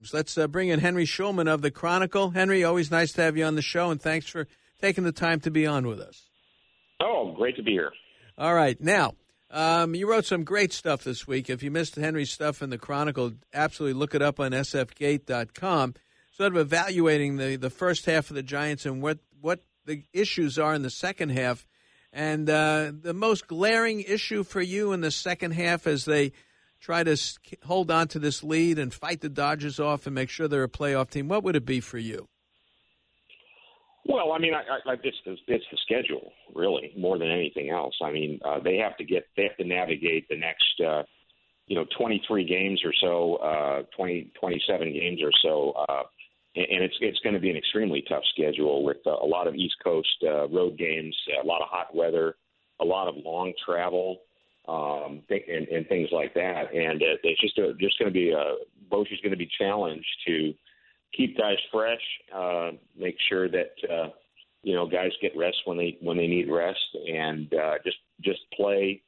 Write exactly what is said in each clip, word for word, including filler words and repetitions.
Let's uh, bring in Henry Schulman of the Chronicle. Henry, always nice to have you on the show, and thanks for taking the time to be on with us. Oh, great to be here. All right. Now, um, you wrote some great stuff this week. If you missed Henry's stuff in the Chronicle, absolutely look it up on S F gate dot com. Sort of evaluating the, the first half of the Giants and what, what the issues are in the second half. And uh, the most glaring issue for you in the second half as they try to hold on to this lead and fight the Dodgers off and make sure they're a playoff team, what would it be for you? Well, I mean, I, I, it's, the, it's the schedule, really, more than anything else. I mean, uh, they have to get they have to navigate the next, uh, you know, twenty-three games or so, uh, twenty, twenty-seven games or so, uh, and it's it's going to be an extremely tough schedule with uh, a lot of East Coast uh, road games, a lot of hot weather, a lot of long travel. Um, and, and things like that, and uh, it's just a, just going to be a Bochy's going to be challenged to keep guys fresh, uh, make sure that uh, you know guys get rest when they when they need rest, and uh, just just play,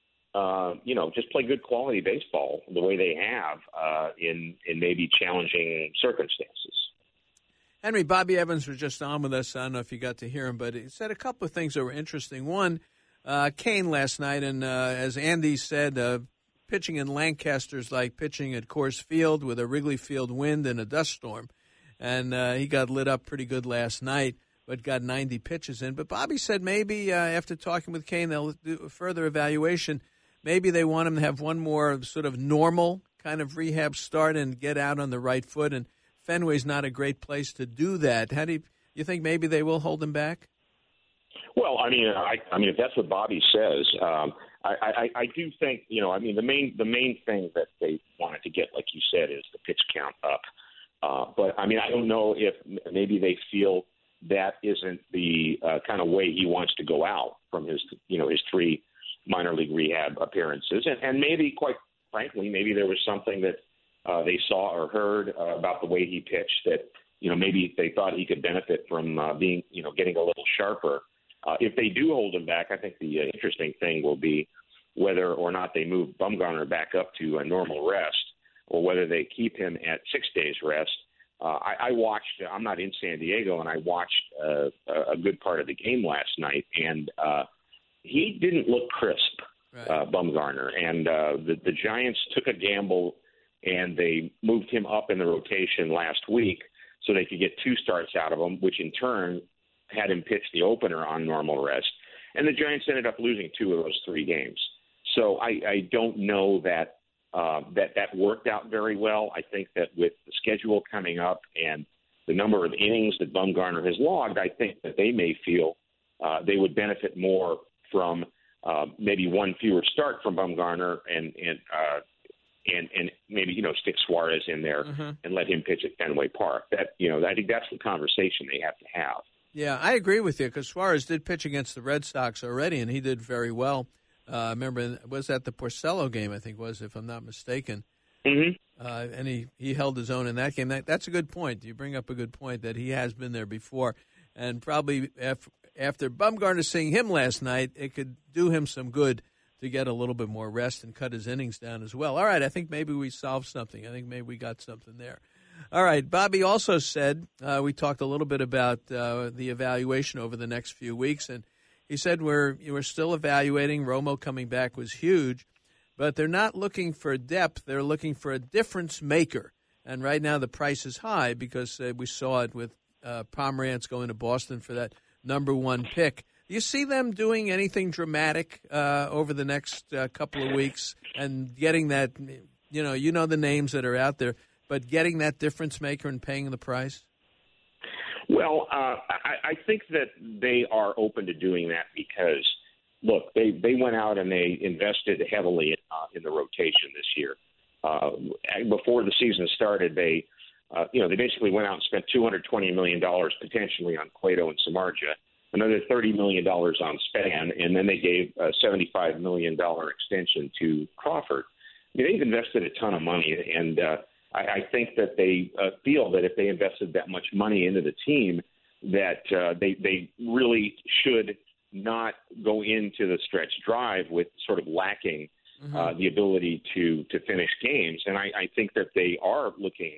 uh, you know, just play good quality baseball the way they have uh, in in maybe challenging circumstances. Henry, Bobby Evans was just on with us. I don't know if you got to hear him, but he said a couple of things that were interesting. One. Uh, Kane last night, and uh, as Andy said, uh, pitching in Lancaster's like pitching at Coors Field with a Wrigley Field wind and a dust storm. And uh, he got lit up pretty good last night, but got ninety pitches in. But Bobby said maybe uh, after talking with Kane, they'll do a further evaluation. Maybe they want him to have one more sort of normal kind of rehab start and get out on the right foot. And Fenway's not a great place to do that. How do you, you think maybe they will hold him back? Well, I mean, I, I mean, if that's what Bobby says, um, I, I, I do think, you know, I mean, the main the main thing that they wanted to get, like you said, is the pitch count up. Uh, but I mean, I don't know if maybe they feel that isn't the uh, kind of way he wants to go out from his, you know, his three minor league rehab appearances, and, and maybe, quite frankly, maybe there was something that uh, they saw or heard uh, about the way he pitched that, you know, maybe they thought he could benefit from uh, being, you know, getting a little sharper. Uh, if they do hold him back, I think the uh, interesting thing will be whether or not they move Bumgarner back up to a normal rest or whether they keep him at six days rest. Uh, I, I watched, I'm not in San Diego, and I watched uh, a good part of the game last night, and uh, he didn't look crisp, right. uh, Bumgarner. And uh, the, the Giants took a gamble, and they moved him up in the rotation last week so they could get two starts out of him, which in turn – had him pitch the opener on normal rest. And the Giants ended up losing two of those three games. So I, I don't know that, uh, that that worked out very well. I think that with the schedule coming up and the number of innings that Bumgarner has logged, I think that they may feel uh, they would benefit more from uh, maybe one fewer start from Bumgarner and and uh, and and maybe, you know, stick Suarez in there mm-hmm. and let him pitch at Fenway Park. That, you know, I think that's the conversation they have to have. Yeah, I agree with you because Suarez did pitch against the Red Sox already, and he did very well. Uh, I remember, was that the Porcello game, I think was, if I'm not mistaken. Mm-hmm. Uh, and he, he held his own in that game. That, that's a good point. You bring up a good point that he has been there before. And probably after, after Bumgarner seeing him last night, it could do him some good to get a little bit more rest and cut his innings down as well. All right, I think maybe we solved something. I think maybe we got something there. All right. Bobby also said, uh, we talked a little bit about uh, the evaluation over the next few weeks, and he said we're, we're still evaluating. Romo coming back was huge, but they're not looking for depth. They're looking for a difference maker. And right now the price is high because uh, we saw it with uh, Pomerantz going to Boston for that number one pick. Do you see them doing anything dramatic uh, over the next uh, couple of weeks and getting that, you know, you know the names that are out there, but getting that difference maker and paying the price? Well, uh, I, I think that they are open to doing that because, look, they, they went out and they invested heavily uh, in the rotation this year. Uh, before the season started, they, uh, you know, they basically went out and spent two hundred twenty million dollars potentially on Cueto and Samardzija, another thirty million dollars on Span, and then they gave a seventy-five million dollars extension to Crawford. I mean, they've invested a ton of money, and uh, I, I think that they uh, feel that if they invested that much money into the team, that uh, they they really should not go into the stretch drive with sort of lacking mm-hmm. uh, the ability to to finish games. And I, I think that they are looking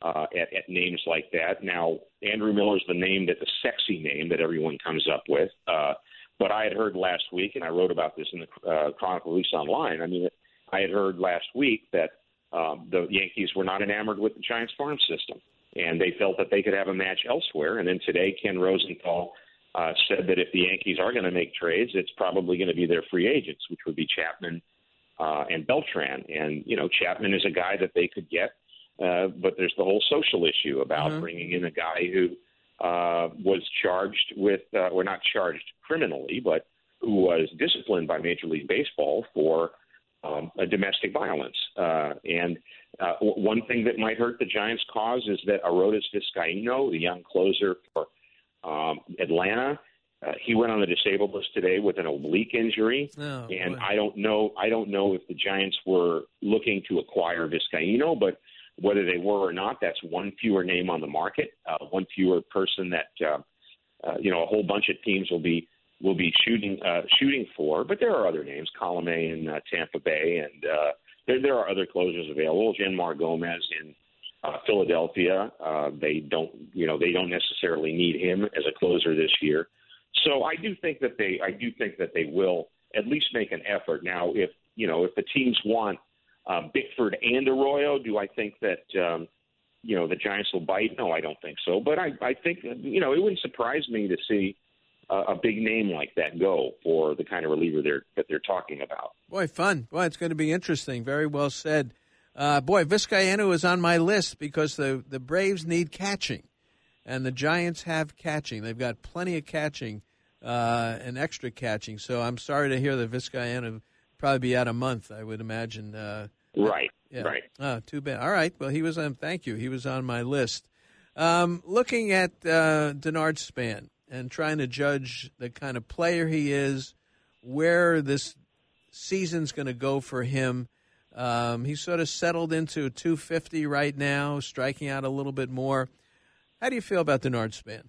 uh, at, at names like that. Now, Andrew Miller's the name that the sexy name that everyone comes up with. Uh, but I had heard last week, and I wrote about this in the uh, Chronicle Release Online. I mean, I had heard last week that um, the Yankees were not enamored with the Giants farm system, and they felt that they could have a match elsewhere. And then today, Ken Rosenthal uh, said that if the Yankees are going to make trades, it's probably going to be their free agents, which would be Chapman uh, and Beltran. And, you know, Chapman is a guy that they could get, uh, but there's the whole social issue about mm-hmm. bringing in a guy who uh, was charged with, uh, or not charged criminally, but who was disciplined by Major League Baseball for um, a domestic violence. Uh, and uh, w- one thing that might hurt the Giants' cause is that Arodys Vizcaino, the young closer for um, Atlanta, uh, he went on the disabled list today with an oblique injury. Oh, and boy. I don't know, I don't know if the Giants were looking to acquire Vizcaino, but whether they were or not, that's one fewer name on the market, uh, one fewer person that uh, uh, you know a whole bunch of teams will be will be shooting uh, shooting for. But there are other names, Colomé in uh, Tampa Bay, and uh, there there are other closers available. Jeanmar Gomez in uh, Philadelphia. Uh, they don't you know they don't necessarily need him as a closer this year. So I do think that they I do think that they will at least make an effort. Now, if you know if the teams want Uh, Bickford and Arroyo, do I think that, um, you know, the Giants will bite? No, I don't think so. But I, I think, you know, it wouldn't surprise me to see uh, a big name like that go for the kind of reliever they're, that they're talking about. Boy, fun. Boy, it's going to be interesting. Very well said. Uh, boy, Vizcaino is on my list because the, the Braves need catching, and the Giants have catching. They've got plenty of catching uh, and extra catching. So I'm sorry to hear that Vizcaino probably be out a month, I would imagine. Uh, right, yeah. right. Oh, too bad. All right. Well, he was on. Thank you. He was on my list. Um, looking at uh, Denard Span and trying to judge the kind of player he is, where this season's going to go for him. Um, he's sort of settled into two fifty right now, striking out a little bit more. How do you feel about Denard Span?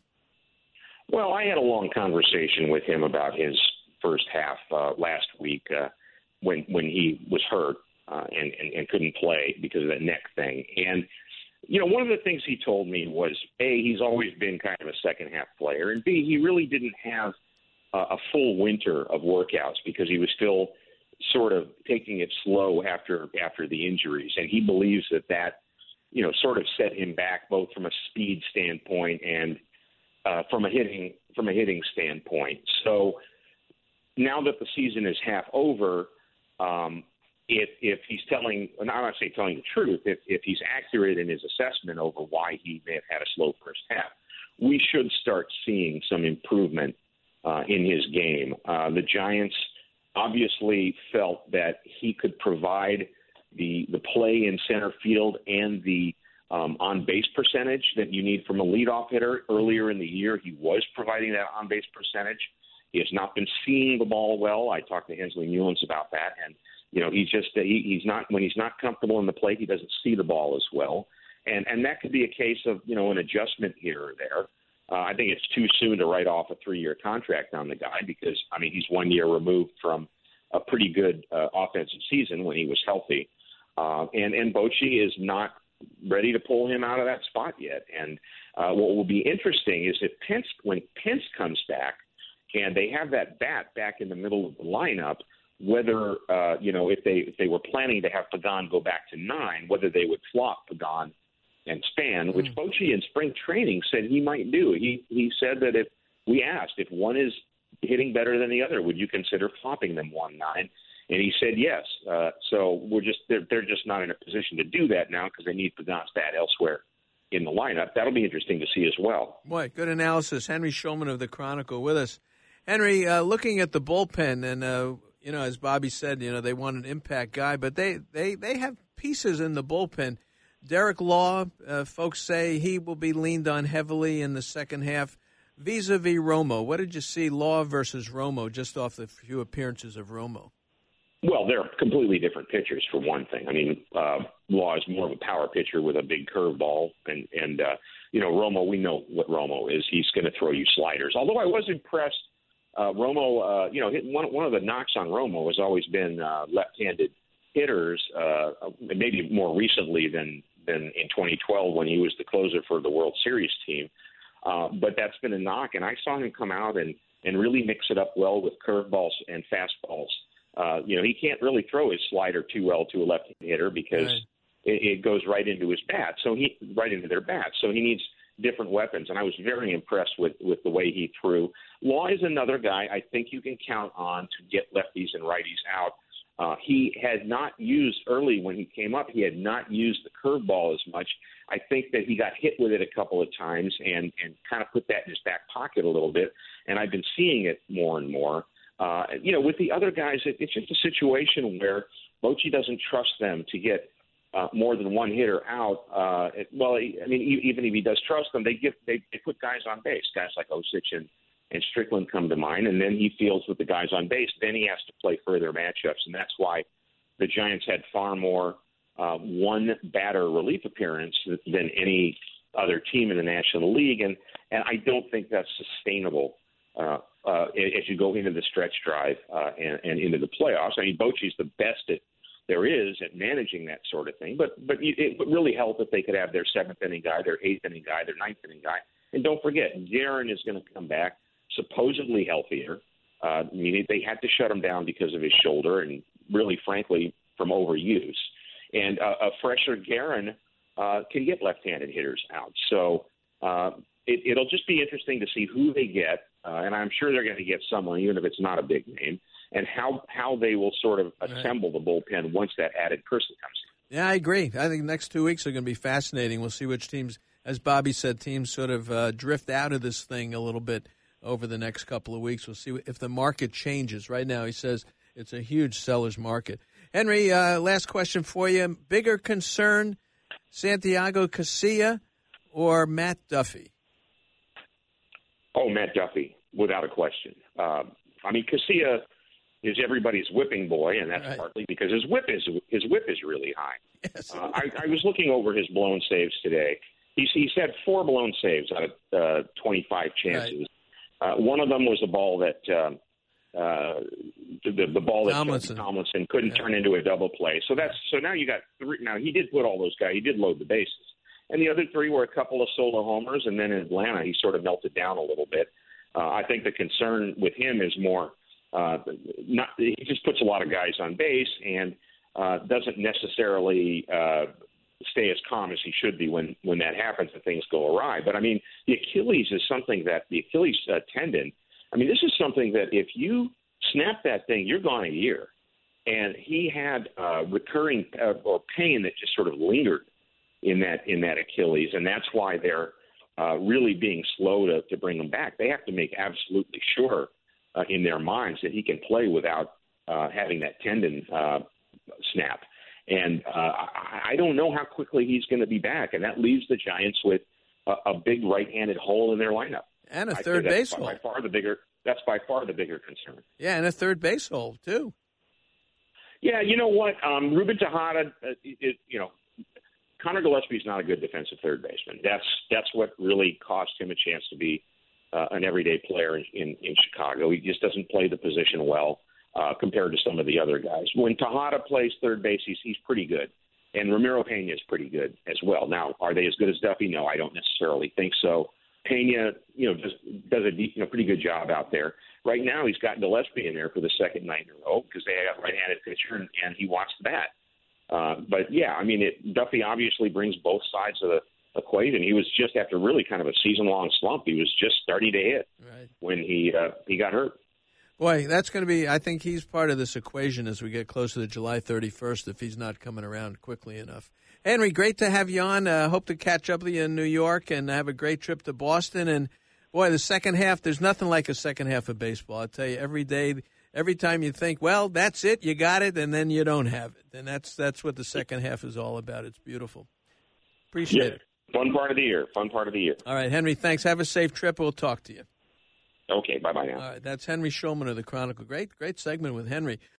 Well, I had a long conversation with him about his first half uh, last week. Uh, when when he was hurt uh, and, and, and couldn't play because of that neck thing. And, you know, one of the things he told me was, A, he's always been kind of a second-half player, and B, he really didn't have uh, a full winter of workouts because he was still sort of taking it slow after after the injuries. And he believes that that, you know, sort of set him back both from a speed standpoint and uh, from a hitting from a hitting standpoint. So now that the season is half over, Um, if if he's telling, and I'm not saying telling the truth, if, if he's accurate in his assessment over why he may have had a slow first half, we should start seeing some improvement uh, in his game. Uh, the Giants obviously felt that he could provide the the play in center field and the um, on-base percentage that you need from a leadoff hitter. Earlier in the year, he was providing that on-base percentage. He has not been seeing the ball well. I talked to Hensley Newlands about that, and you know he's just he, he's not when he's not comfortable in the plate, he doesn't see the ball as well, and and that could be a case of you know an adjustment here or there. Uh, I think it's too soon to write off a three-year contract on the guy because I mean he's one year removed from a pretty good uh, offensive season when he was healthy, uh, and and Bochy is not ready to pull him out of that spot yet. And uh, what will be interesting is if Pence when Pence comes back. And they have that bat back in the middle of the lineup, whether, uh, you know, if they if they were planning to have Pagan go back to nine, whether they would flop Pagan and Span, which mm. Bochy in spring training said he might do. He he said that if we asked if one is hitting better than the other, would you consider flopping them one nine? And he said yes. Uh, so we're just they're, they're just not in a position to do that now because they need Pagan's bat elsewhere in the lineup. That'll be interesting to see as well. Boy, good analysis. Henry Schulman of the Chronicle with us. Henry, uh, looking at the bullpen, and, uh, you know, as Bobby said, you know, they want an impact guy, but they, they, they have pieces in the bullpen. Derek Law, uh, folks say he will be leaned on heavily in the second half. Vis-a-vis Romo, what did you see, Law versus Romo, just off the few appearances of Romo? Well, they're completely different pitchers, for one thing. I mean, uh, Law is more of a power pitcher with a big curveball, and, and uh, you know, Romo, we know what Romo is. He's going to throw you sliders. Although I was impressed. Uh, Romo, uh, you know, one one of the knocks on Romo has always been uh, left-handed hitters, uh, maybe more recently than than in twenty twelve when he was the closer for the World Series team. Uh, but that's been a knock, and I saw him come out and, and really mix it up well with curveballs and fastballs. Uh, you know, he can't really throw his slider too well to a left-handed hitter because right. it, it goes right into his bat, so he right into their bat. So he needs different weapons, and I was very impressed with, with the way he threw. Law is another guy I think you can count on to get lefties and righties out. Uh, he had not used early when he came up. He had not used the curveball as much. I think that he got hit with it a couple of times and, and kind of put that in his back pocket a little bit, and I've been seeing it more and more. Uh, you know, with the other guys, it, it's just a situation where Bochy doesn't trust them to get uh, more than one hitter out. Uh, it, well, I mean, even if he does trust them, they give they, they put guys on base, guys like Osich and, and Strickland come to mind, and then he fields with the guys on base. Then he has to play further matchups, and that's why the Giants had far more uh, one-batter relief appearance than any other team in the National League, and, and I don't think that's sustainable uh, uh, as you go into the stretch drive uh, and, and into the playoffs. I mean, Bochy's the best at there is at managing that sort of thing, but but it would really help if they could have their seventh inning guy, their eighth inning guy, their ninth inning guy, and don't forget, Guerin is going to come back supposedly healthier. Uh, I mean, they had to shut him down because of his shoulder and really, frankly, from overuse. And uh, a fresher Guerin uh, can get left-handed hitters out. So uh, it, it'll just be interesting to see who they get, uh, and I'm sure they're going to get someone, even if it's not a big name, and how, how they will sort of assemble the bullpen once that added person comes in. Yeah, I agree. I think the next two weeks are going to be fascinating. We'll see which teams, as Bobby said, teams sort of uh, drift out of this thing a little bit over the next couple of weeks. We'll see if the market changes. Right now, he says it's a huge seller's market. Henry, uh, last question for you. Bigger concern, Santiago Casilla or Matt Duffy? Oh, Matt Duffy, without a question. Uh, I mean, Casilla is everybody's whipping boy, and that's right. partly because his whip is his whip is really high. Yes. Uh, I, I was looking over his blown saves today. He's, he's had four blown saves out of uh, twenty-five chances. Right. Uh, one of them was a ball that uh, uh, the, the ball that Tomlinson, Tomlinson couldn't yeah. turn into a double play. So that's so now you got three. Now he did put all those guys. He did load the bases, and the other three were a couple of solo homers. And then in Atlanta, he sort of melted down a little bit. Uh, I think the concern with him is more. Uh, not he just puts a lot of guys on base and uh, doesn't necessarily uh, stay as calm as he should be when, when that happens and things go awry. But, I mean, the Achilles is something that the Achilles uh, tendon, I mean, this is something that if you snap that thing, you're gone a year. And he had uh, recurring uh, or pain that just sort of lingered in that in that Achilles, and that's why they're uh, really being slow to, to bring him back. They have to make absolutely sure Uh, in their minds that he can play without uh, having that tendon uh, snap. And uh, I, I don't know how quickly he's going to be back, and that leaves the Giants with a, a big right-handed hole in their lineup. And a third base hole. By far the bigger, that's by far the bigger concern. Yeah, and a third base hole, too. Yeah, you know what? Um, Ruben Tejada, uh, it, you know, Connor Gillespie's not a good defensive third baseman. That's, that's what really cost him a chance to be Uh, an everyday player in, in, in Chicago. He just doesn't play the position well uh, compared to some of the other guys. When Tejada plays third base, he's, he's pretty good. And Ramiro Pena is pretty good as well. Now, are they as good as Duffy? No, I don't necessarily think so. Pena, you know, does, does a you know, pretty good job out there. Right now, he's got Gillespie in there for the second night in a row because they have a right-handed pitcher and, and he wants the bat. Uh, but, yeah, I mean, it, Duffy obviously brings both sides of the equation. He was just after really kind of a season-long slump. He was just starting to hit right. when he uh, he got hurt. Boy, that's going to be. I think he's part of this equation as we get closer to July thirty-first. If he's not coming around quickly enough. Henry, great to have you on. Uh, hope to catch up with you in New York and have a great trip to Boston. And boy, the second half. There's nothing like a second half of baseball. I tell you, every day, every time you think, well, that's it, you got it, and then you don't have it. And that's that's what the second half is all about. It's beautiful. Appreciate yeah. it. Fun part of the year. Fun part of the year. All right, Henry, thanks. Have a safe trip. We'll talk to you. Okay, bye-bye now. All right, that's Henry Schulman of the Chronicle. Great, great segment with Henry.